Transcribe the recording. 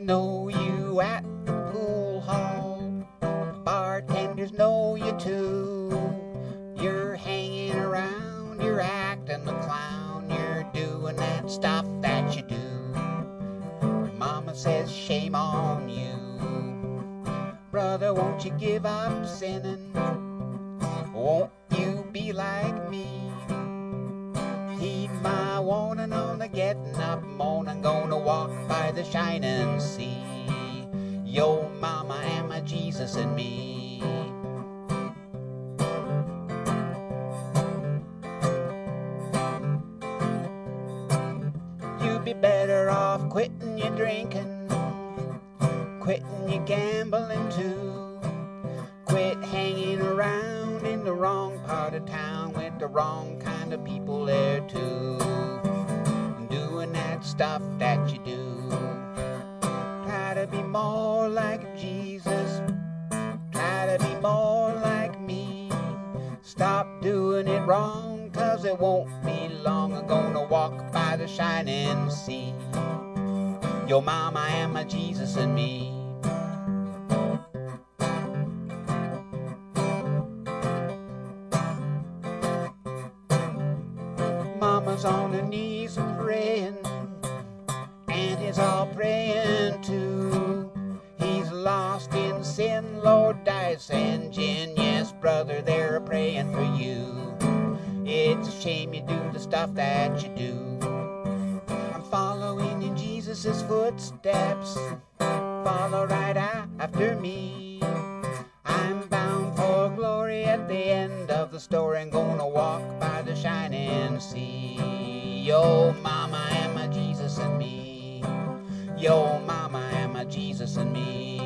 know you at the pool hall. Bartenders know you too. You're hanging around, you're acting the clown, you're doing that stuff that you do. Your mama says shame on you. Brother, won't you give up sinning? Won't you be like me? Heed my warning on the getting up morning, gonna walk by the shining sea. Yo mama and my Jesus and me. You'd be better off quitting your drinking, quitting your gambling too. Quit hanging around in the wrong part of town with the wrong kind of people there too. Doing that stuff that you do. Try to be more like Jesus. Try to be more like me. Stop doing it wrong, 'cause it won't be long. I'm gonna walk by the shining sea. Your mama and my Jesus and me. Mama's on her knees praying, and he's all praying too. He's lost in sin, Lord, died St. John. Yes, brother, they're praying for you. It's a shame you do the stuff that you do. I'm following in Jesus' footsteps. Follow right after me. I'm bound for glory at the end of the story, and gonna walk by the shining sea. Yo mama and my Jesus and me. Yo mama and my Jesus and me.